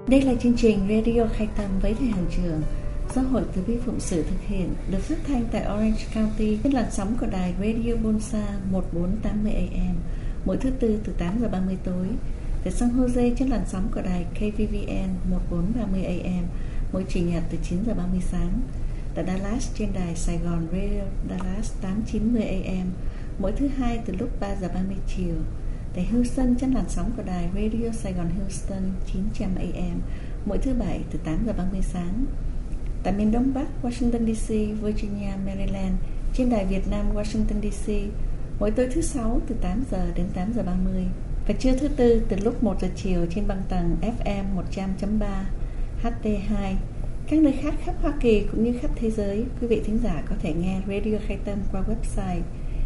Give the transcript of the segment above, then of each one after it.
Đây là chương trình Radio Khai Tâm với Thầy Hàng Trường do Hội Từ Bi Phụng Sự thực hiện, được phát thanh tại Orange County trên làn sóng của đài Radio Bonsa 1480 AM mỗi thứ Tư từ 8 giờ 30 tối, tại San Jose trên làn sóng của đài KVVN 1430 AM mỗi Chủ nhật từ 9 giờ 30 sáng, tại Dallas trên đài Sài Gòn Radio Dallas 890 AM mỗi thứ Hai từ lúc 3 giờ 30 chiều, tại Houston trên làn sóng của đài Radio Sài Gòn Houston 900 AM mỗi thứ Bảy từ 8 giờ 30 sáng, tại miền Đông Bắc Washington DC, Virginia, Maryland trên đài Việt Nam Washington DC mỗi tối thứ Sáu từ 8 giờ đến 8 giờ 30, và trưa thứ Tư từ lúc 1 giờ chiều trên băng tần FM 100.3 HD2. Các nơi khác khắp Hoa Kỳ cũng như khắp thế giới, quý vị thính giả có thể nghe Radio Khai Tâm qua website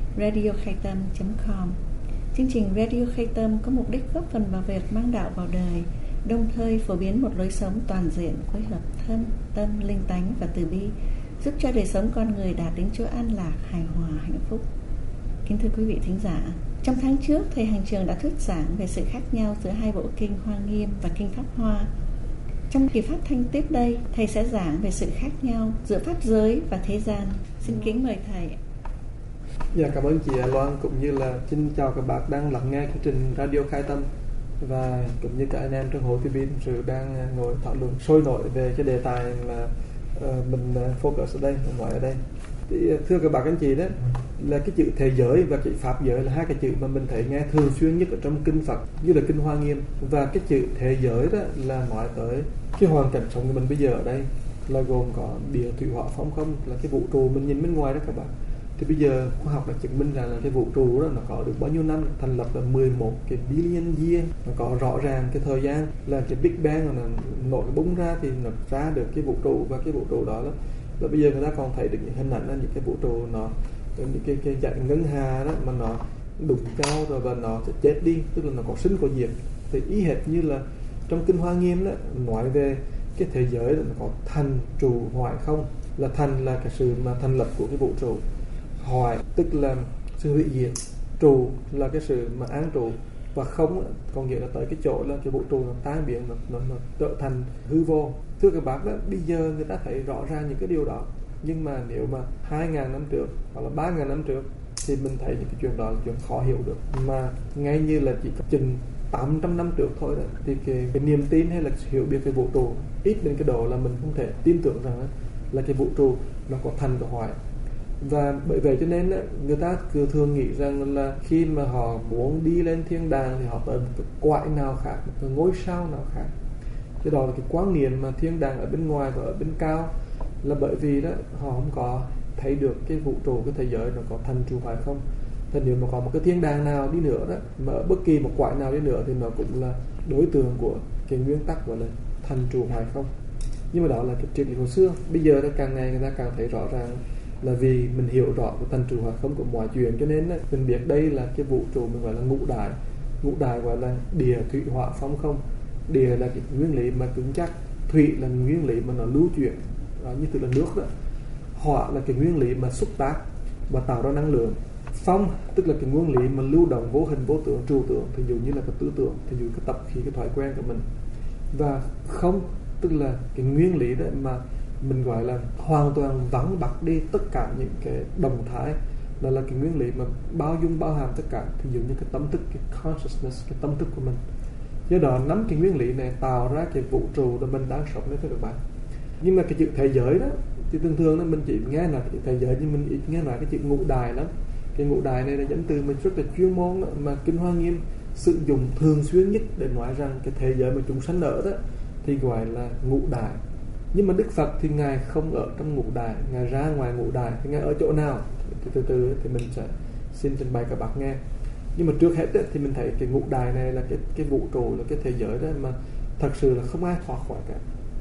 radiokhaitam.com. Chương trình Radio Khai Tâm có mục đích góp phần vào việc mang đạo vào đời, đồng thời phổ biến một lối sống toàn diện phối hợp thân, tâm, linh tánh và từ bi, giúp cho đời sống con người đạt đến chỗ an lạc, hài hòa, hạnh phúc. Kính thưa quý vị thính giả, trong tháng trước, Thầy Hàng Trường đã thuyết giảng về sự khác nhau giữa hai bộ kinh Hoa Nghiêm và kinh Pháp Hoa. Trong kỳ phát thanh tiếp đây, Thầy sẽ giảng về sự khác nhau giữa Pháp giới và thế gian. Xin kính mời Thầy. Dạ, cảm ơn chị Loan, cũng như là xin chào các bạn đang lắng nghe chương trình Radio Khai Tâm, và cũng như các anh em trong hội Từ Bi Phụng Sự đang ngồi thảo luận sôi nổi về cái đề tài mà mình focus ở đây, mình nói ở đây. Thì, thưa các bạn anh chị, đó là cái chữ thế giới và chữ Pháp giới là hai cái chữ mà mình thấy nghe thường xuyên nhất ở trong kinh Phật, như là kinh Hoa Nghiêm. Và cái chữ thế giới đó là nói tới cái hoàn cảnh sống của mình bây giờ ở đây, là gồm có địa, thủy, hỏa, phong, không, là cái vũ trụ mình nhìn bên ngoài đó các bạn. Thì bây giờ khoa học đã chứng minh rằng là cái vũ trụ đó nó có được bao nhiêu năm, thành lập là 11 cái billion year, nó có rõ ràng cái thời gian là cái Big Bang nó nổ cái bung ra thì nó ra được cái vũ trụ. Và cái vũ trụ đó là bây giờ người ta còn thấy được những hình ảnh là những cái vũ trụ nó những cái dạng ngân hà đó mà nó đụng nhau rồi và nó sẽ chết đi, tức là nó có sinh có diệt. Thì ý hệt như là trong kinh Hoa Nghiêm đó nói về cái thế giới đó, nó có thành, trụ, hoại, không. Là thành là cái sự mà thành lập của cái vũ trụ, hoại tức là sự hủy diệt, trụ là cái sự mà an trụ, và không còn nghĩa là tới cái chỗ là cái vũ trụ nó tan biến, nó trở thành hư vô. Thưa các bác đó, bây giờ người ta thấy rõ ràng những cái điều đó, nhưng mà nếu mà 2.000 năm trước hoặc là 3.000 năm trước thì mình thấy những cái chuyện đó là chuyện khó hiểu được. Mà ngay như là chỉ chừng 800 năm trước thôi đó, thì cái niềm tin hay là hiểu biết về vũ trụ ít đến cái độ là mình không thể tin tưởng rằng là cái vũ trụ nó có thành có hoại. Và bởi vậy cho nên người ta cứ thường nghĩ rằng là khi mà họ muốn đi lên thiên đàng thì họ tới một cái cõi nào khác, một cái ngôi sao nào khác. Cái đó là cái quan niệm mà thiên đàng ở bên ngoài và ở bên cao, là bởi vì đó họ không có thấy được cái vũ trụ, cái thế giới nó có thành trụ hoại không. Thì nếu mà có một cái thiên đàng nào đi nữa đó, mà ở bất kỳ một cõi nào đi nữa thì nó cũng là đối tượng của cái nguyên tắc gọi là thành trụ hoại không. Nhưng mà đó là cái triết lý hồi xưa. Bây giờ càng ngày người ta càng thấy rõ ràng là vì mình hiểu rõ cái thành trụ hoại không của mọi chuyện, cho nên mình biết đây là cái vũ trụ mình gọi là ngũ đại. Ngũ đại gọi là địa, thủy, hỏa, phong, không. Địa là cái nguyên lý mà cứng chắc, thủy là nguyên lý mà nó lưu chuyển như từ là nước đó, hỏa là cái nguyên lý mà xúc tác và tạo ra năng lượng, phong tức là cái nguyên lý mà lưu động vô hình vô tưởng, trừu tượng, ví dụ như là cái tư tưởng, ví dụ cái tập khí, cái thói quen của mình. Và không tức là cái nguyên lý đó mà mình gọi là hoàn toàn vắng bặt đi tất cả những cái động thái, đó là cái nguyên lý mà bao dung bao hàm tất cả, ví dụ như cái tâm thức, cái consciousness, cái tâm thức của mình. Do đó nắm cái nguyên lý này tạo ra cái vũ trụ mà mình đang sống đấy thưa các bạn. Nhưng mà cái chữ thế giới đó thì thường thường đó mình chỉ nghe là cái thế giới, nhưng mình ít nghe nói cái chữ ngũ đài lắm. Cái ngũ đài này là dẫn từ mình rất là chuyên môn đó, mà kinh Hoa Nghiêm sử dụng thường xuyên nhất để nói rằng cái thế giới mà chúng sanh ở đó thì gọi là ngũ đài. Nhưng mà Đức Phật thì Ngài không ở trong ngũ đài, Ngài ra ngoài ngũ đài. Thì Ngài ở chỗ nào? Thì từ từ thì mình sẽ xin trình bày các bạn nghe. Nhưng mà trước hết thì mình thấy cái ngũ đài này là cái vũ trụ, là cái thế giới đó mà thật sự là không ai thoát khỏi cả.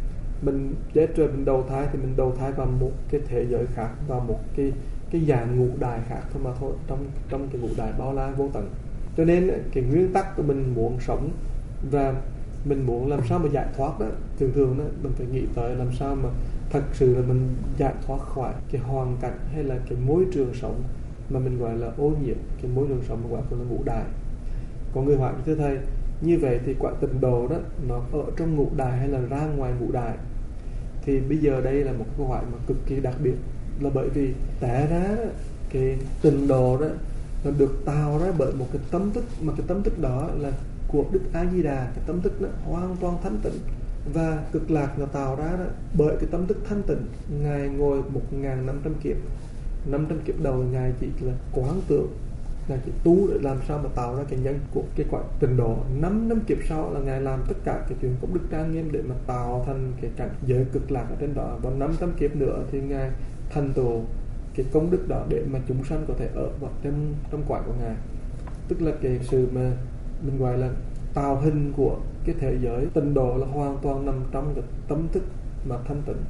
Mình chết rồi mình đầu thai thì mình đầu thai vào một cái thế giới khác, vào một cái dạng ngũ đài khác thôi mà thôi, trong cái ngũ đài bao la vô tận. Cho nên cái nguyên tắc của mình muốn sống và mình muốn làm sao mà giải thoát đó, thường đó mình phải nghĩ tới làm sao mà thật sự là mình giải thoát khỏi cái hoàn cảnh hay là cái môi trường sống mà mình gọi là ô nhiễm, cái môi trường sống mà gọi là ngũ đài. Có người hỏi thưa thầy, Như vậy thì quả tịnh độ đó nó ở trong ngũ đại hay là ra ngoài ngũ đại? Thì bây giờ đây là một câu hỏi mà cực kỳ đặc biệt, là bởi vì té ra đó, cái tịnh độ đó nó được tạo ra bởi một cái tâm thức, mà cái tâm thức đó là của Đức A Di Đà. Cái tâm thức đó hoàn toàn thanh tịnh, và cực lạc nó tạo ra đó bởi cái tâm thức thanh tịnh. Ngài ngồi 1.500 kiếp, 500 kiếp đầu Ngài chỉ là quán tưởng, Ngài chỉ tu để làm sao mà tạo ra cái nhân của cái quả tịnh độ. 500 kiếp sau là Ngài làm tất cả cái chuyện công đức trang nghiêm để mà tạo thành cái cảnh giới cực lạc ở trên đó. Và 500 kiếp nữa thì Ngài thành tựu cái công đức đó để mà chúng sanh có thể ở vào trong quả của Ngài. Tức là cái sự mà mình gọi là tạo hình của cái thế giới tịnh độ là hoàn toàn nằm trong cái tâm thức mà thanh tịnh.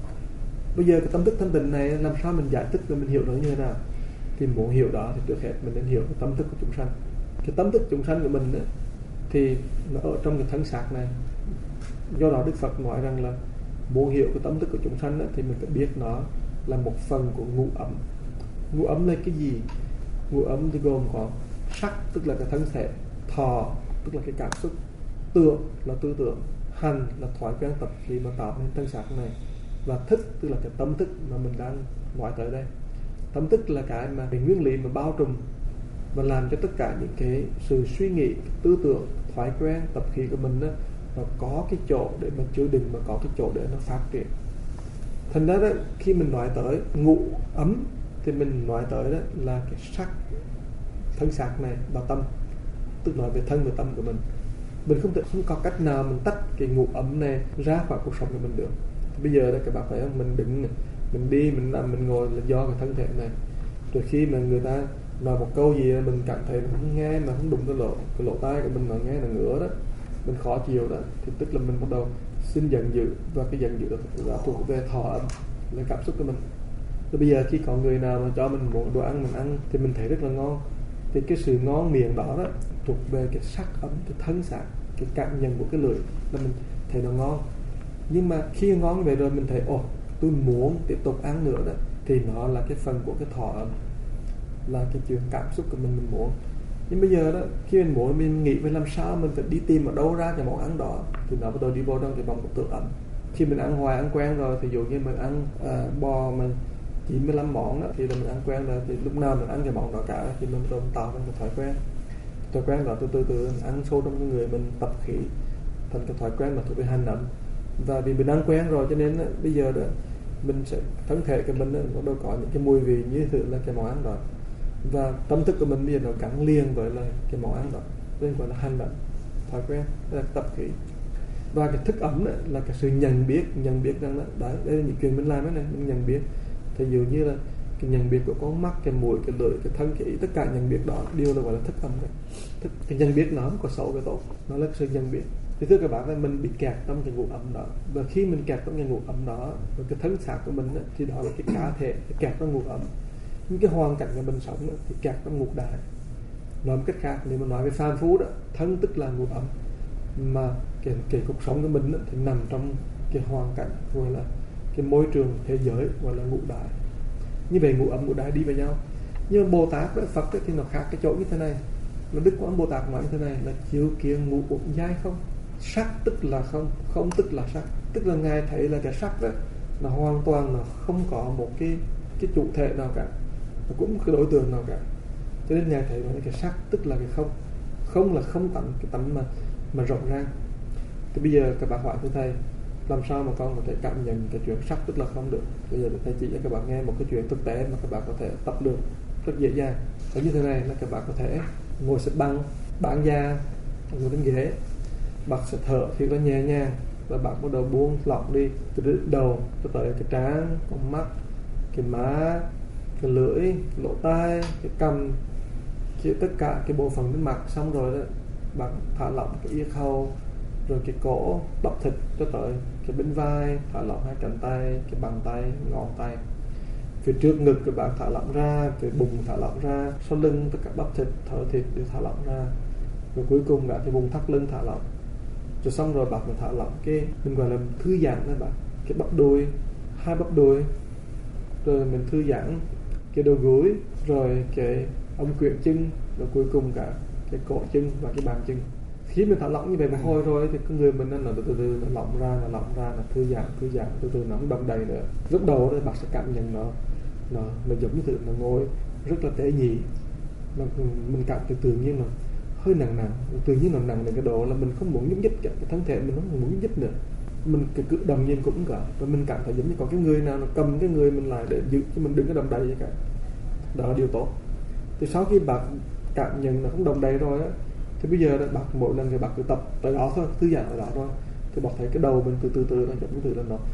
Bây giờ cái tâm thức thanh tịnh này làm sao mình giải thích và mình hiểu nó như thế nào? Thì muốn hiểu đó thì trước hết mình nên hiểu cái tâm thức của chúng sanh. Cái tâm thức chúng sanh của mình ấy, thì nó ở trong cái thân xác này. Do đó Đức Phật nói rằng là muốn hiểu cái tâm thức của chúng sanh ấy, thì mình phải biết nó là một phần của ngũ ấm. Ngũ ấm là cái gì? Ngũ ấm thì gồm có sắc, tức là cái thân thể; thọ, tức là cái cảm xúc; tưởng là tư tưởng; hành là thói quen tập khí mà tạo nên thân xác này; và thức, tức là cái tâm thức mà mình đang nói tới đây. Tâm thức là cái mà cái nguyên lý mà bao trùm và làm cho tất cả những cái sự suy nghĩ, tư tưởng, thói quen, tập khí của mình đó, nó có cái chỗ để mà chứa đựng, mà có cái chỗ để nó phát triển. Thành ra đó, khi mình nói tới ngũ ấm thì mình nói tới đó là cái sắc, thân xác này và tâm, tức nói về thân và tâm của mình. Mình không có cách nào mình tách cái ngũ ấm này ra khỏi cuộc sống của mình được. Bây giờ đó các bạn thấy không, mình đứng này, mình đi, mình nằm, mình ngồi là do cái thân thể này. Rồi khi mà người ta nói một câu gì mình cảm thấy mình không nghe, mà không đụng cái lỗ tai của mình mà nghe là ngứa đó, mình khó chịu đó, thì tức là mình bắt đầu xin giận dữ, và cái giận dữ đó thuộc về thọ ấm, là cảm xúc của mình. Rồi bây giờ khi có người nào mà cho mình một đồ ăn mình ăn thì mình thấy rất là ngon, thì cái sự ngon miệng đó đó thuộc về cái sắc ấm, cái thân xác, cái cảm nhận của cái lưỡi là mình thấy nó ngon. Nhưng mà khi ngon như vậy rồi mình thấy tôi muốn tiếp tục ăn nữa đó, thì nó là cái phần của cái thọ ấm, là cái chuyện cảm xúc của mình muốn. Nhưng bây giờ đó, khi mình muốn, mình nghĩ về làm sao mình phải đi tìm ở đâu ra cái món ăn đó, thì nó bắt đầu đi vô trong cái vòng của tưởng ấm. Khi mình ăn hoài, ăn quen rồi, thì dụ như mình ăn bò mà 95 món đó, thì là mình ăn quen rồi, thì lúc nào mình ăn cái món đó cả, thì mình bắt đầu tạo thành cái thói quen. Thói quen đó từ từ mình ăn sâu trong cái người mình, tập khí thành cái thói quen mà thuộc về hành ấm. Và vì mình ăn quen rồi cho nên bây giờ đó mình sẽ, thân thể của mình nó đâu có những cái mùi vị như thế là cái món ăn đó, và tâm thức của mình bây giờ nó gắn liền với là cái món ăn đó, nên gọi là hành ấm, thói quen, là tập khí. Và cái thức ấm là cái sự nhận biết rằng đó, đây là những chuyện mình làm này, mình nhận biết. Thì dụ như là cái nhận biết của con mắt, cái mũi, cái lưỡi, cái thân, cái ý, tất cả nhận biết đó đều là gọi là thức ấm đấy. Cái nhận biết nó không có xấu cái tốt, nó là sự nhận biết. Thì thưa các bạn là mình bị kẹt trong cái ngũ ấm đó, và khi mình kẹt trong cái ngũ ấm đó, và cái thân xác của mình thì đó là cái cá thể cái kẹt trong ngũ ấm. Những cái hoàn cảnh của mình sống thì kẹt trong ngũ đại. Nói một cách khác, nếu mà nói về phàm phu đó, thân tức là ngũ ấm, mà cái cuộc sống của mình thì nằm trong cái hoàn cảnh gọi là cái môi trường thế giới gọi là ngũ đại. Như vậy ngũ ấm ngũ đại đi với nhau. Nhưng Bồ Tát với Phật thì nó khác cái chỗ như thế này. Là Đức Quán Bồ Tát nói như thế này là chiếu kiến ngũ uẩn giai không. Sắc tức là không, không tức là sắc. Tức là Ngài thấy là cái sắc đó là hoàn toàn là không có một cái chủ thể nào cả, nó cũng cái đối tượng nào cả. Cho nên Ngài thấy là cái sắc tức là cái không. Không là không tánh, cái tánh mà rộng ra. Thì bây giờ các bạn hỏi thưa thầy, làm sao mà con có thể cảm nhận cái chuyện sắc tức là không được? Bây giờ thầy chỉ cho các bạn nghe một cái chuyện thực tế mà các bạn có thể tập được rất dễ dàng. Ở như thế này là các bạn có thể ngồi xếp bằng, bạn da, ngồi trên ghế, bạn sẽ thở khi nó nhẹ nhàng, và bạn bắt đầu buông lỏng đi từ đầu cho tới cái trán, con mắt, cái má, cái lưỡi, cái lỗ tai, cái cằm, tất cả cái bộ phận bên mặt. Xong rồi đó, bạn thả lỏng cái yết hầu, rồi cái cổ, bắp thịt cho tới cái bên vai, thả lỏng hai cánh tay, cái bàn tay, ngón tay. Phía trước ngực các bạn thả lỏng ra, phía bụng thả lỏng ra, sau lưng tất cả bắp thịt, thở thịt đều thả lỏng ra. Rồi cuối cùng cả cái vùng thắt lưng thả lỏng. Rồi xong rồi bạn mới thả lỏng cái mình gọi là thư giãn đó bạn, cái bắp đùi, hai bắp đùi. Rồi mình thư giãn cái đầu gối, rồi cái ống quyển chân, rồi cuối cùng cả cái cổ chân và cái bàn chân. Khi mình thả lỏng như vậy một hồi rồi thì cái người mình nó từ từ nó lỏng ra, nó thư giãn, từ từ nó không đong đầy nữa. Lúc đầu thì bạn sẽ cảm nhận nó giống như tự nó ngồi rất là tế nhị, mình cảm thấy tự nhiên nó hơi nặng, tự nhiên nó nặng đến cái độ là mình không muốn nhúc nhích, cái thân thể mình không muốn nhúc nhích nữa. Mình cái cử động nhìn cũng cả, và mình cảm thấy giống như có cái người nào nó cầm cái người mình lại để giữ cho mình đừng có đong đầy vậy cả. Đó là điều tốt. Thì sau khi bạn cảm nhận nó không đong đầy rồi á, thì bây giờ bạn mỗi lần thì bạn cứ tập tới đó thôi, thư giãn ở đó thôi, thì bạn thấy cái đầu mình từ từ nó giống như là nó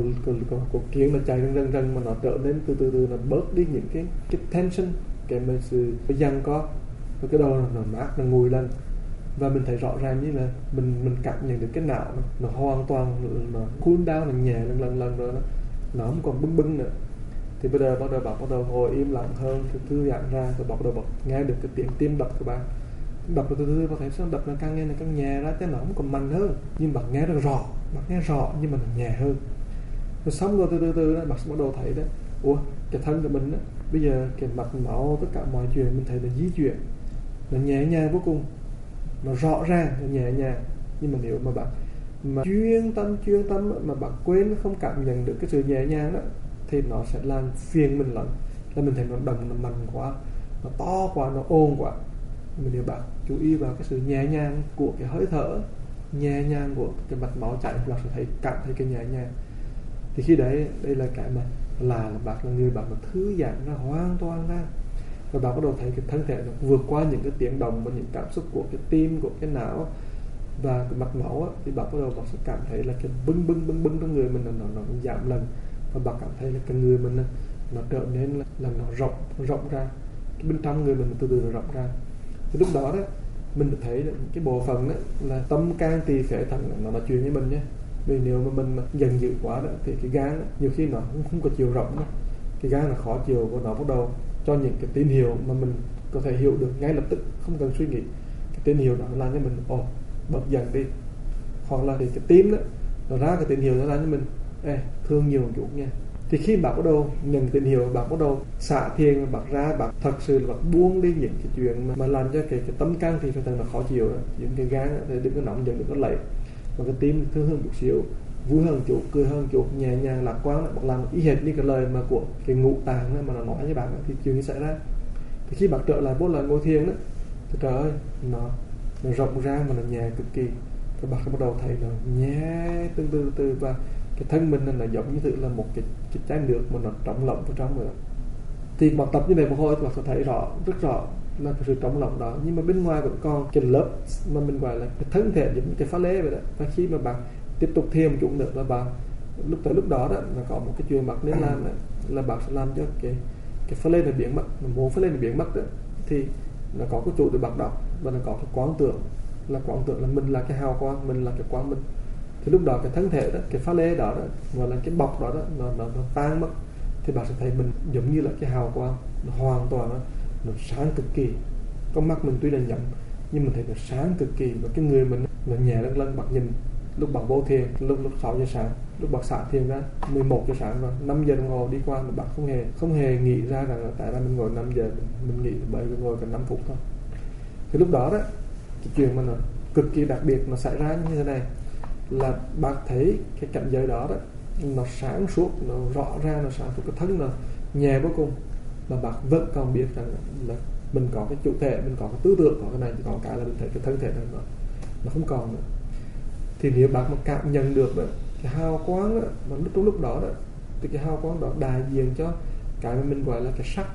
có kiến nó chạy rần mà nó trở nên từ từ nó bớt đi những cái tension, cái sự giằng co, và cái đầu nó mát, nó nguội lên, và mình thấy rõ ràng như là mình cảm nhận được cái não nó hoàn toàn nó cool down, nó nhẹ lần rồi đó, nó không còn bưng nữa. Thì bây giờ bắt đầu ngồi im lặng hơn, thư giãn ra, rồi bắt đầu nghe được cái tiếng tim đập của bạn, đập từ từ, bạn thấy sao đập nó càng nhẹ ra, chứ nó không còn mạnh hơn, nhưng bạn nghe được rõ, nhưng mà nó nhẹ hơn. Rồi xong rồi từ từ bạn bắt đầu thấy đó, ủa cái thân của mình đó, bây giờ cái mạch máu, tất cả mọi chuyện mình thấy là di chuyển, nó nhẹ nhàng vô cùng, nó rõ ràng, nó nhẹ nhàng. Nhưng mà nếu mà bạn mà chuyên tâm mà bạn quên không cảm nhận được cái sự nhẹ nhàng đó, thì nó sẽ làm phiền mình lắm, là mình thấy nó đầm, nó mạnh quá, nó to quá, nó ồn quá. Mà nếu bạn chú ý vào cái sự nhẹ nhàng của cái hơi thở, nhẹ nhàng của cái mạch máu chảy, bạn sẽ cảm thấy cái nhẹ nhàng. Thì khi đấy, đây là cái mà là bạn là người bạn mà thư giãn ra hoàn toàn ra, và bạn bắt đầu thấy cái thân thể nó vượt qua những cái tiếng động và những cảm xúc của cái tim, của cái não và cái mạch máu á, thì bạn bắt đầu bạn sẽ cảm thấy là cái bưng trong người mình nó giảm lần, và bạn cảm thấy là cái người mình nó trở nên là nó rộng ra, cái bên trong người mình từ từ nó rộng ra. Thì lúc đó mình được thấy cái bộ phận đó là tâm can tỳ phế thận nó nói chuyện với mình nhé. Vì nếu mà mình giận dữ quá đó, thì cái gan đó, nhiều khi nó không có chiều rộng đó. Cái gan là khó chiều, và nó bắt đầu cho những cái tín hiệu mà mình có thể hiểu được ngay lập tức, không cần suy nghĩ. Cái tín hiệu đó làm cho mình bớt giận đi, hoặc là cái tim đó nó ra cái tín hiệu nó làm cho mình thương nhiều một chút nha. Thì khi bạn bắt đầu nhận tín hiệu, bạn bắt đầu xả thiền, bạn ra, bạn thật sự là bạn buông đi những cái chuyện mà làm cho cái tâm can thì phải nó khó chịu đó. Những cái gan thì đừng có nóng giận, đừng có lệ, mà cái tim thương hơn chút xíu, vui hơn chút, cười hơn chút, nhẹ nhàng lạc quan, bạn làm ý hệt như cái lời mà của cái ngũ tạng mà nó nói với bạn, thì chuyện như xảy ra. Thì khi bạn trở lại bốn lần ngồi thiền đó, thì trời ơi, nó rộng ra mà nó nhẹ cực kỳ. Các bạn bắt đầu thấy nó nhẹ từ từ, và cái thân mình nó giống như tự là một cái chai nước mà nó trống lỏng vào trong rồi. Thì bạn tập như vậy một hồi thì bạn sẽ thấy rất rõ là cái sự trống lỏng đó, nhưng mà bên ngoài vẫn còn cái lớp mà mình gọi là cái thân thể giống như cái phá lê vậy đó. Và khi mà bạn tiếp tục thêm một chút nữa, là bạn lúc đó là có một cái chuyện bạn nên làm là bạn sẽ làm cho cái phá lê này biến mất. Mà muốn phá lê này biến mất đó, thì nó có cái chỗ để bạn đọc, và nó có cái quán tưởng là mình là cái hào quang, mình là cái quang minh. Thì lúc đó cái thân thể đó, cái phá lê đó gọi là cái bọc đó nó tan mất, thì bạn sẽ thấy mình giống như là cái hào quang, nó hoàn toàn nó sáng cực kỳ. Con mắt mình tuy là nhậm, nhưng mình thấy nó sáng cực kỳ, và cái người mình nó nhẹ lên. Bạn nhìn lúc bạn vô thiền, lúc 6 giờ sáng, lúc bạn xả thiền ra 11 giờ sáng, rồi 5 giờ đồng hồ đi qua mà bạn không hề nghĩ ra rằng là tại sao mình ngồi 5 giờ, mình nghĩ bởi vì ngồi cần 5 phút thôi. Thì lúc đó cái chuyện mà nó cực kỳ đặc biệt nó xảy ra như thế này, là bạn thấy cái cảnh giới đó nó sáng suốt, nó rõ ra, nó sáng suốt, cái thân nó nhẹ vô cùng, mà bạn vẫn còn biết rằng là mình có cái chủ thể, mình có cái tư tưởng, có cái này, chỉ có cái là mình thấy cái thân thể này nó không còn nữa. Thì nếu bạn mà cảm nhận được đó, cái hào quang đó, mà trong lúc đó thì cái hào quang đó đại diện cho cái mà mình gọi là cái sắc,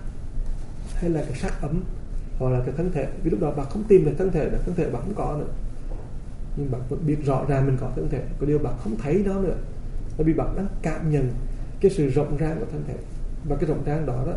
hay là cái sắc ấm, hoặc là cái thân thể. Vì lúc đó bạn không tìm được thân thể bạn không có nữa, nhưng bạn vẫn biết rõ ràng mình có thân thể. Có điều bạn không thấy đó nữa, bởi vì bạn đang cảm nhận cái sự rộng ràng của thân thể. Và cái rộng ràng đó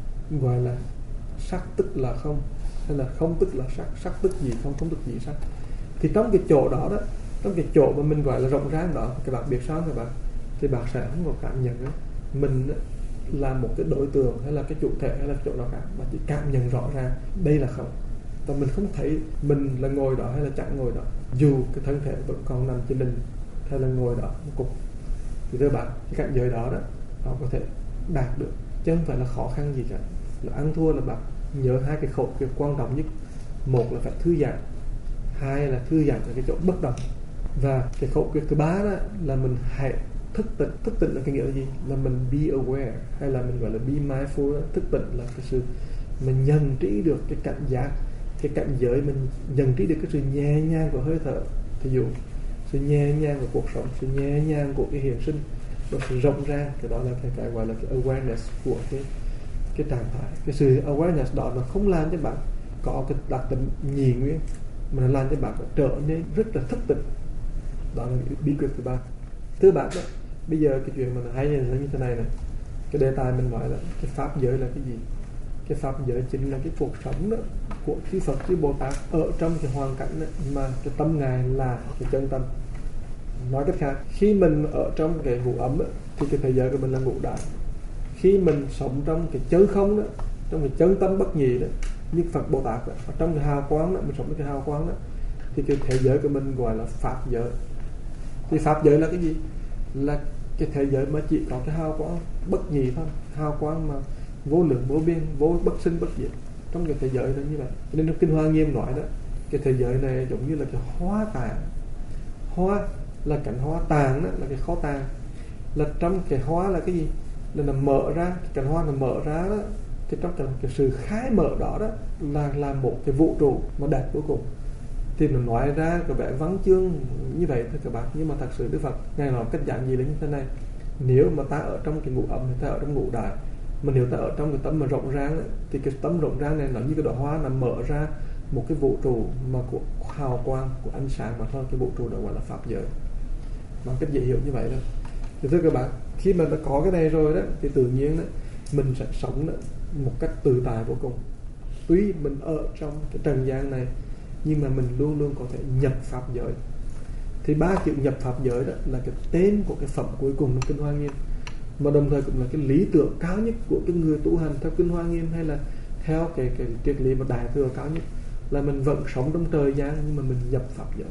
gọi là sắc tức là không, hay là không tức là sắc, sắc tức gì không, không tức gì sắc. Thì trong cái chỗ đó trong cái chỗ mà mình gọi là rộng ràng đó, các bạn biết sao các bạn, thì bạn sẽ không có cảm nhận mình là một cái đối tượng, hay là cái chủ thể, hay là cái chỗ nào cả. Bạn chỉ cảm nhận rõ ràng đây là không, và mình không thấy mình là ngồi đó hay là chẳng ngồi đó, dù cái thân thể vẫn còn nằm trên đỉnh hay là ngồi đó một cục. Thì thưa bạn, cái cảnh giới đó họ có thể đạt được, chứ không phải là khó khăn gì cả. Là ăn thua là bạn nhớ hai cái khẩu việc quan trọng nhất: một là phải thư giãn, hai là thư giãn ở cái chỗ bất động. Và cái khẩu quyết thứ ba đó là mình hãy thức tỉnh là cái nghĩa là gì? Là mình be aware, hay là mình gọi là be mindful đó. Thức tỉnh là cái sự mình nhận trí được cái cảnh giác, cái cảnh giới, mình nhận trí được cái sự nhẹ nhàng của hơi thở. Ví dụ sự nhẹ nhàng của cuộc sống, sự nhẹ nhàng của cái hiện sinh, nó sự rộng ra. Cái đó là cái gọi là cái awareness của cái trạng thái. Cái sự awareness đó nó không làm cho bạn có cái đặc tính nhị nguyên, mà nó làm cho bạn trở nên rất là thức tỉnh. Đó là bí quyết thứ ba. Thứ ba đó, bây giờ cái chuyện mà nó hay là như thế này này. Cái đề tài mình nói là cái pháp giới là cái gì? Cái pháp giới chính là cái cuộc sống đó của chư Phật, chư Bồ Tát ở trong cái hoàn cảnh đó, mà cái tâm Ngài là cái chân tâm. Nói cách khác, khi mình ở trong cái ngũ ấm đó, thì cái thế giới của mình là ngũ đại. Khi mình sống trong cái chân không đó, trong cái chân tâm bất nhị đó, như Phật Bồ Tát đó, ở trong cái hào quang đó, mình sống trong cái hào quang đó, thì cái thế giới của mình gọi là pháp giới. Thì pháp giới là cái gì? Là cái thế giới mà chỉ có cái hào quang bất nhị thôi, hào quang mà vô lượng vô biên, vô bất sinh bất diệt. Trong cái thế giới đó như vậy. Nên trong Kinh Hoa Nghiêm nói đó, cái thế giới này giống như là cái hoa tàn. Hoa là cánh hoa, tàn đó là cái kho tàng. Là trong cái hoa là cái gì? Là nó mở ra, cái cánh hoa nó mở ra đó, thì trong cái sự khai mở đó đó là một cái vũ trụ mà đẹp cuối cùng. Thì nó nói ra có vẻ vắng chương như vậy thôi các bạn, nhưng mà thật sự Đức Phật Ngài nói cách giản dị là như thế này. Nếu mà ta ở trong cái ngũ ấm, thì ta ở trong ngũ đại, mà nếu ta ở trong cái tấm mà rộng ràng thì cái tấm rộng ràng này nó như cái đóa hoa, nó mở ra một cái vũ trụ mà của hào quang, của ánh sáng mà thôi. Cái vũ trụ đó gọi là pháp giới, bằng cách dễ hiểu như vậy thôi. Thì thưa các bạn, khi mà đã có cái này rồi đó, thì tự nhiên đó, mình sẽ sống đó, một cách tự tại vô cùng. Tuy mình ở trong cái trần gian này, nhưng mà mình luôn luôn có thể nhập pháp giới. Thì ba chữ nhập pháp giới đó là cái tên của cái phẩm cuối cùng trong Kinh Hoa Nghiêm, mà đồng thời cũng là cái lý tưởng cao nhất của cái người tu hành theo Kinh Hoa Nghiêm, hay là theo cái triết lý mà đại thừa cao nhất, là mình vẫn sống trong trời gian nhưng mà mình nhập pháp giới.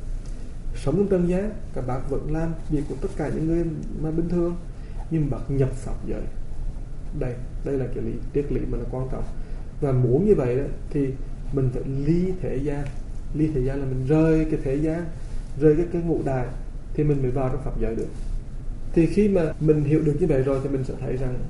Sống trong trần gian, các bạn vẫn làm việc của tất cả những người mà bình thường, nhưng bạn nhập pháp giới. Đây là cái triết lý mà là quan trọng. Và muốn như vậy đó, thì mình phải ly thế gian. Ly thế gian là mình rời cái thế gian, rời cái ngũ đại, thì mình mới vào trong pháp giới được. Thì khi mà mình hiểu được như vậy rồi, thì mình sẽ thấy rằng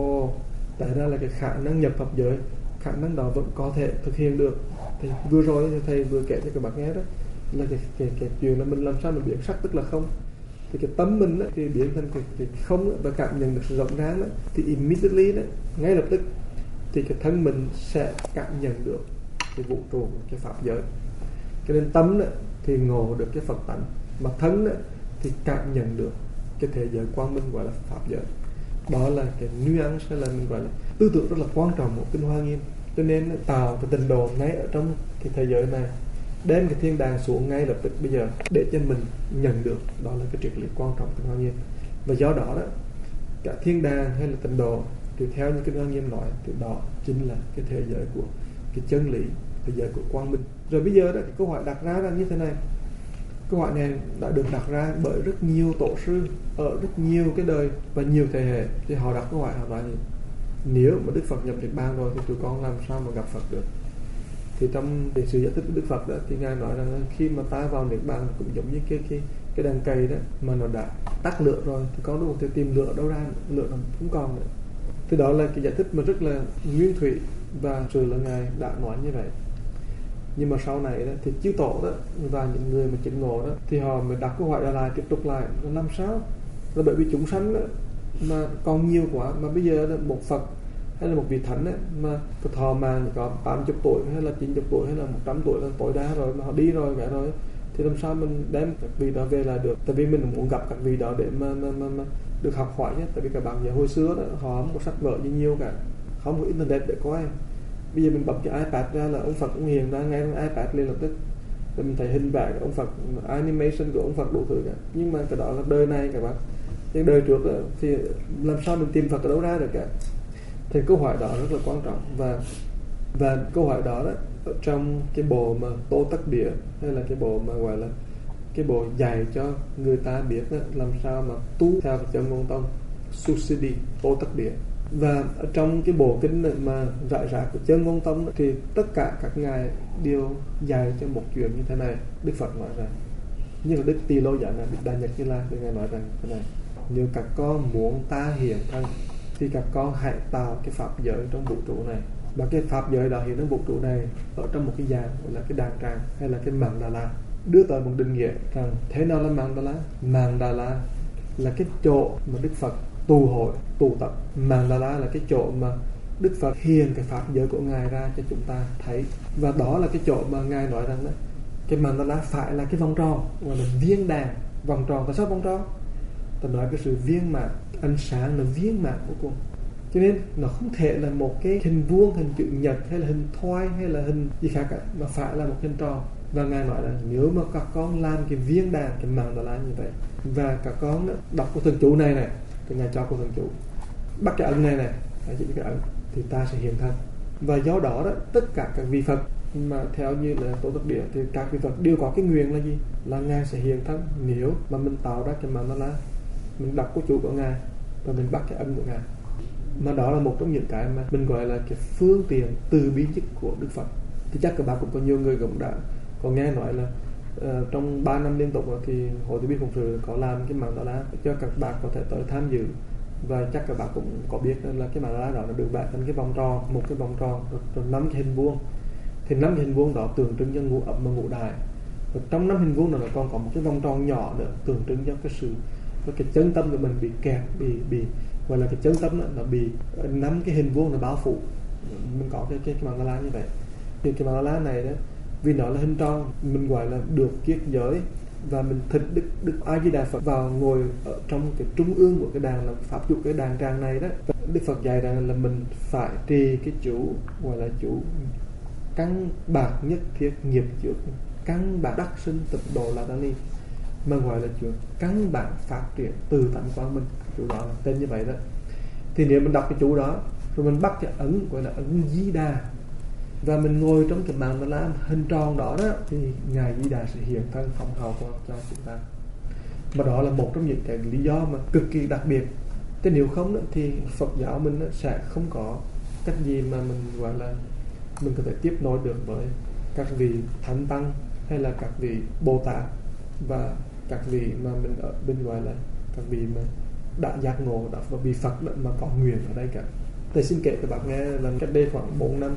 tại ra là cái khả năng nhập pháp giới, khả năng đó vẫn có thể thực hiện được. Thì vừa rồi thầy vừa kể cho các bạn nghe đó, là cái chuyện là mình làm sao mình biến sắc tức là không. Thì cái tâm mình đó, thì biến thành cái không đó, và cảm nhận được sự rộng ràng đó, thì immediately đó, ngay lập tức thì cái thân mình sẽ cảm nhận được cái vũ trụ, cái pháp giới. Cho nên tâm đó, thì ngộ được cái Phật tánh, mà thân đó, thì cảm nhận được cái thế giới quang minh gọi là pháp giới. Đó là cái nuance, hay là mình gọi là tư tưởng rất là quan trọng của Kinh Hoa Nghiêm. Cho nên tạo cái tịnh độ ngay ở trong cái thế giới này, đem cái thiên đàng xuống ngay lập tức bây giờ để cho mình nhận được. Đó là cái triết lý quan trọng của Kinh Hoa Nghiêm. Và do đó đó, cả thiên đàng hay là tịnh độ thì theo như Kinh Hoa Nghiêm nói, thì đó chính là cái thế giới của cái chân lý, thế giới của quang minh. Rồi bây giờ đó, cái câu hỏi đặt ra là như thế này. Câu hỏi này đã được đặt ra bởi rất nhiều tổ sư ở rất nhiều cái đời và nhiều thế hệ. Thì họ đặt câu hỏi, họ nói gì? Nếu mà Đức Phật nhập Niết Bàn rồi thì tụi con làm sao mà gặp Phật được? Thì trong cái sự giải thích của Đức Phật đó, thì Ngài nói rằng khi mà ta vào Niết Bàn cũng giống như cái đàn cây đó, mà nó đã tắt lửa rồi thì con đâu thể tìm lửa đâu ra, lửa nó không còn nữa. Thì đó là cái giải thích mà rất là nguyên thủy, và sự là Ngài đã nói như vậy. Nhưng mà sau này đó, thì chư tổ đó và những người mà chứng ngộ đó, thì họ mới đặt câu hỏi lại, tiếp tục lại là làm sao? Là bởi vì chúng sanh đó, mà còn nhiều quá, mà bây giờ một Phật hay là một vị thánh ấy, mà cái thọ mạng có 80 tuổi hay là 90 tuổi hay là 100 tuổi là tối đa rồi, mà họ đi rồi cả rồi, thì làm sao mình đem các vị đó về lại được? Tại vì mình muốn gặp các vị đó để mà được học hỏi nhé. Tại vì các bạn nhớ hồi xưa đó, họ không có sách vở gì nhiều cả, không có internet để coi. Bây giờ mình bấm cái iPad ra là ông Phật cũng hiện ra ngay trong iPad liền lập tức, rồi mình thấy hình vẽ của ông Phật, animation của ông Phật đủ thứ cả. Nhưng mà cái đó là đời này các bạn, nhưng đời trước đó, thì làm sao mình tìm Phật ở đâu ra được cả? Thì câu hỏi đó rất là quan trọng. Và câu hỏi đó đó, ở trong cái bộ mà Tô Tắc Địa, hay là cái bộ mà gọi là cái bộ dạy cho người ta biết đó, làm sao mà tu theo chân Ngôn Tông, Susidi, Tô Tắc Địa, Và ở trong cái bộ kinh mà rải rác của Chân Ngôn Tông thì tất cả các ngài đều dạy cho một chuyện như thế này. Đức Phật nói rằng, như là Đức Tỳ Lô Giá Nan, Đức Đại Nhật Như Lai thì ngài nói rằng thế này: nếu các con muốn ta hiện thân thì các con hãy tạo cái pháp giới trong vũ trụ này. Và cái pháp giới đó hiện trong vũ trụ này ở trong một cái dạng gọi là cái đàn tràng hay là cái màng Đà La. Đưa tới một định nghĩa rằng thế nào là màng Đà La? Màng Đà La là cái chỗ mà Đức Phật tụ hội, tụ tập. Màng Đà La là cái chỗ mà Đức Phật hiện cái pháp giới của ngài ra cho chúng ta thấy. Và đó là cái chỗ mà ngài nói rằng đó, cái màng Đà La phải là cái vòng tròn, gọi là viên đàn vòng tròn. Tại sao vòng tròn? Ta nói cái sự viên mãn, ánh sáng là viên mãn của cùng. Cho nên nó không thể là một cái hình vuông, hình chữ nhật hay là hình thoai hay là hình gì khác cả, mà phải là một hình tròn. Và ngài nói là nếu mà các con làm cái viên đàn, cái màng Đà La như vậy, và các con đọc của thần chú này thì ngài cho của thần chú bắt cái ấn này chỉ cái ấn thì ta sẽ hiện thân. Và do đó tất cả các vị Phật mà theo như là Tổ Túc Địa thì các vị Phật đều có cái nguyện là gì? Là ngài sẽ hiện thân nếu mà mình tạo ra cái màng Đà La, mình đọc của chú của ngài và mình bắt cái ấn của ngài. Mà đó là một trong những cái mà mình gọi là cái phương tiện từ bi nhất của Đức Phật. Thì chắc các bạn cũng có nhiều người cũng đã có nghe nói là trong 3 năm liên tục thì Hội Từ Bi Phụng Sự có làm cái màng Đà La cho các bạn có thể tới tham dự. Và chắc các bạn cũng có biết là cái màng Đà La đó là được vẽ thành cái vòng tròn, một cái vòng tròn rồi 5 cái hình vuông. Thì 5 cái hình vuông đó tượng trưng cho ngũ ẩm và ngũ đại. Và trong 5 hình vuông đó còn có một cái vòng tròn nhỏ nữa tượng trưng cho cái chân tâm của mình bị kẹt, bị gọi là cái chân tâm đó, nó bị 5 cái hình vuông nó bao phủ. Mình có cái màng Đà La như vậy. Thì cái màng Đà La này đó, vì nó là hình tròn, mình gọi là được kiết giới, và mình thỉnh Đức A Di Đà Phật vào ngồi ở trong cái trung ương của cái đàn, là pháp chủ cái đàn tràng này đó. Đức Phật dạy rằng là mình phải trì cái chủ gọi là chủ căn bản nhất thiết nghiệp trước, căn bản đắc sinh tịnh độ là đa ly, mà gọi là chuyện căn bản phát triển từ tánh quang minh. Chủ đó là tên như vậy đó. Thì nếu mình đọc cái chú đó rồi mình bắt cái ấn gọi là ấn Di Đà và mình ngồi trong cái màng Đà La hình tròn đó thì ngài Di Đà sẽ hiện thân phong hào quang cho chúng ta. Và đó là một trong những cái lý do mà cực kỳ đặc biệt. Thế nếu không đó, thì Phật giáo mình sẽ không có cách gì mà mình gọi là mình có thể tiếp nối được với các vị thánh tăng hay là các vị Bồ Tát và các vị mà mình ở bên gọi là các vị mà đã giác ngộ đã và vị Phật mà có nguyện ở đây cả. Thầy xin kể các bạn nghe là cách đây khoảng 4 năm,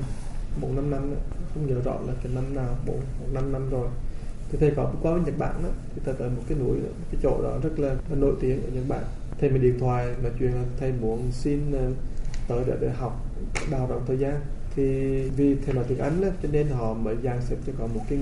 không nhớ rõ là cái năm nào, 4-5 năm rồi. Thì thầy có qua bên Nhật Bản đó, thì thầy tới một cái núi, cái chỗ đó rất là nổi tiếng ở Nhật Bản. Thầy mới điện thoại nói chuyện là thầy muốn xin tới để học đào động thời gian. Thì vì thầy nói tiếng Anh đó, cho nên họ mới dàn xếp cho có một cái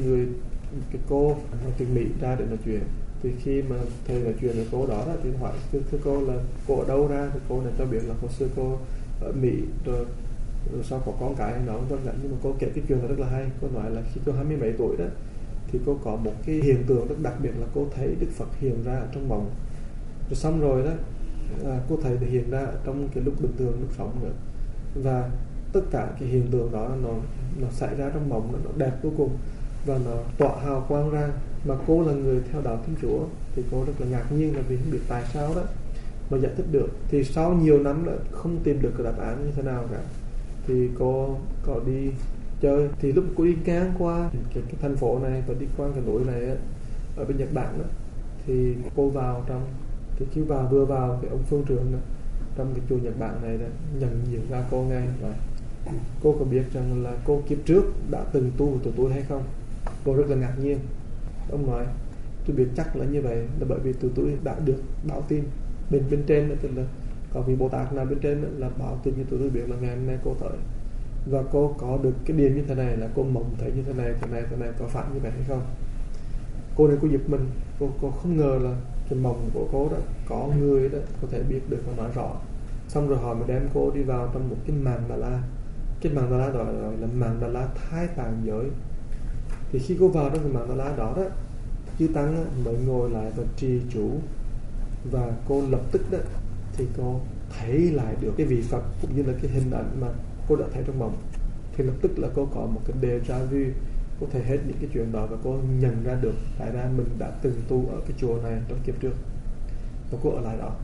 cô nói tiếng Mỹ ra để nói chuyện. Thì khi mà thầy nói chuyện với cô đó thì hỏi thưa cô là cô ở đâu ra, thì cô này cho biết là hồi xưa cô ở Mỹ rồi sau có con cái nó vân vân. Nhưng mà cô kể cái chuyện là rất là hay. Cô nói là khi cô 20 mấy tuổi đó thì cô có một cái hiện tượng rất đặc biệt là cô thấy Đức Phật hiện ra ở trong mộng. Rồi xong rồi đó cô thấy được hiện ra trong cái lúc bình thường, lúc sống nữa. Và tất cả cái hiện tượng đó nó xảy ra trong mộng, nó đẹp vô cùng và nó tỏa hào quang ra. Mà cô là người theo đạo Thiên Chúa thì cô rất là ngạc nhiên là vì không biết tại sao đó mà giải thích được. Thì sau nhiều năm đã không tìm được cái đáp án như thế nào cả, thì cô có đi chơi. Thì lúc cô đi ngang qua cái thành phố này và đi qua cái núi này ở bên Nhật Bản đó, thì cô vào trong, thì khi vừa vào cái ông phương trưởng trong cái chùa Nhật Bản này đã nhận diện ra cô ngay. Và cô có biết rằng là cô kiếp trước đã từng tu của tụi tôi hay không. Cô rất là ngạc nhiên. Ông nói tôi biết chắc là như vậy là bởi vì tụi tôi đã được báo tin bên trên đó, tức là có vị Bồ Tát nào bên trên đó, là báo tin cho tụi tôi biết là ngày hôm nay cô tới. Và cô có được cái điềm như thế này, là cô mộng thấy như thế này có phải như vậy hay không. Cô này cô giật mình, cô không ngờ là cái mộng của cô đó có người đó có thể biết được và nói rõ. Xong rồi họ mới đem cô đi vào trong một cái màng Đà La. Cái màng Đà La đó là màng Đà La Thái Tạng giới. Thì khi cô vào trong cái màng Đà La đó chư tăng mới ngồi lại và trì chú, và cô lập tức đó thì cô thấy lại được cái vị Phật cũng như là cái hình ảnh mà cô đã thấy trong mộng. Thì lập tức là cô có một cái déjà vu, cô thấy hết những cái chuyện đó và cô nhận ra được tại ra mình đã từng tu ở cái chùa này trong kiếp trước và cô ở lại đó.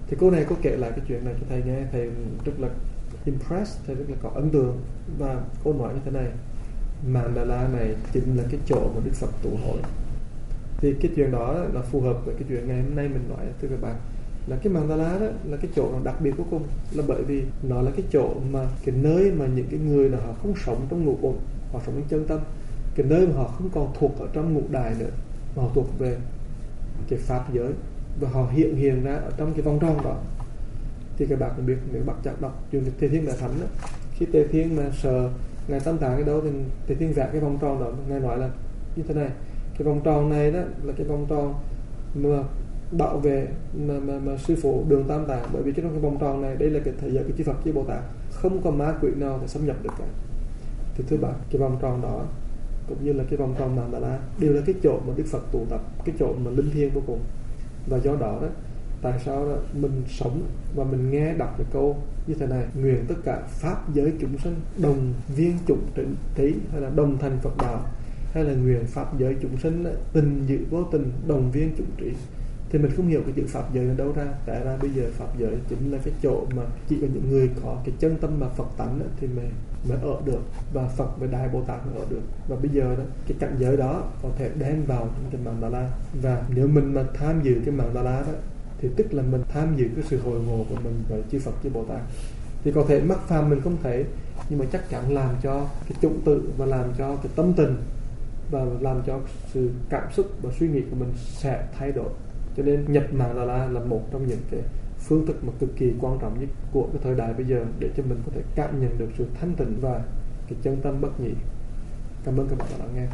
Thì cô này có kể lại cái chuyện này cho thầy nghe, thầy rất là impressed, thầy rất là có ấn tượng. Và cô nói như thế này: Mandala này chính là cái chỗ mà Đức Phật tụ hội. Thì cái chuyện đó là phù hợp với cái chuyện ngày hôm nay mình nói, thưa các bạn, là cái Mandala đó là cái chỗ đặc biệt cuối cùng, là bởi vì nó là cái chỗ mà cái nơi mà những cái người nào họ không sống trong ngũ uẩn, họ sống trong chân tâm, cái nơi mà họ không còn thuộc ở trong ngũ đài nữa, mà họ thuộc về cái pháp giới, và họ hiện ra ở trong cái vòng tròn đó. Thì các bạn cũng biết, nếu bạn chắc đọc chuyện Tề Thiên Đại Thánh đó, khi Tề Thiên mà sợ ngài Tam Tạng cái đâu thì Tề Thiên vẽ cái vòng tròn đó, ngài nói là như thế này: cái vòng tròn này đó là cái vòng tròn mà bảo vệ mà sư phụ Đường Tam Tạng, bởi vì trong cái vòng tròn này, đây là cái thế giới của chư Phật chư Bồ Tát, không có ma quỷ nào thể xâm nhập được cả. Thì thưa bạn, cái vòng tròn đó cũng như là cái vòng tròn Mandala đều là cái chỗ mà Đức Phật tụ tập, cái chỗ mà linh thiêng vô cùng. Và do đó đó, tại sao đó mình sống và mình nghe đọc cái câu như thế này: nguyện tất cả pháp giới chúng sinh đồng viên chủng trí, hay là đồng thành Phật đạo, hay là nguyện pháp giới chúng sinh tình dự vô tình đồng viên chủng trí. Thì mình không hiểu cái chữ pháp giới ở đâu ra. Tại ra bây giờ pháp giới chính là cái chỗ mà chỉ có những người có cái chân tâm mà Phật tánh thì mới ở được, và Phật với Đại Bồ Tát mới ở được. Và bây giờ đó, cái cảnh giới đó có thể đem vào trong cái Mandala. Và nếu mình mà tham dự cái Mandala đó, thì tức là mình tham dự cái sự hội ngộ của mình với chư Phật chư Bồ Tát. Thì có thể mắc phàm mình không thể, nhưng mà chắc chắn làm cho cái chủng tử và làm cho cái tâm tình và làm cho sự cảm xúc và suy nghĩ của mình sẽ thay đổi. Cho nên nhập Mandala là một trong những cái phương thức mà cực kỳ quan trọng nhất của cái thời đại bây giờ, để cho mình có thể cảm nhận được sự thanh tịnh và cái chân tâm bất nhị. Cảm ơn các bạn đã lắng nghe.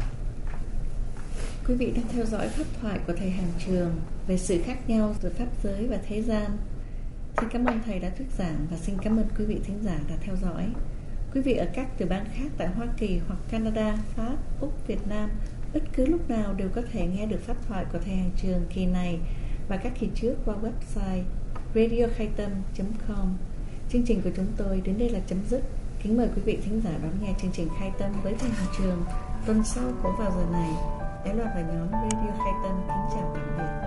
Quý vị đang theo dõi pháp thoại của thầy Hàng Trường về sự khác nhau giữa pháp giới và thế gian. Xin cảm ơn thầy đã thuyết giảng, và xin cảm ơn quý vị thính giả đã theo dõi. Quý vị ở các tiểu bang khác tại Hoa Kỳ hoặc Canada, Pháp, Úc, Việt Nam, bất cứ lúc nào đều có thể nghe được pháp thoại của thầy Hàng Trường kỳ này và các kỳ trước qua website radiokhaitam.com. Chương trình của chúng tôi đến đây là chấm dứt. Kính mời quý vị thính giả đón nghe chương trình Khai Tâm với thầy Hàng Trường tuần sau cũng vào giờ này. Đài Loan và nhóm Radio Khai Tâm kính chào tạm biệt.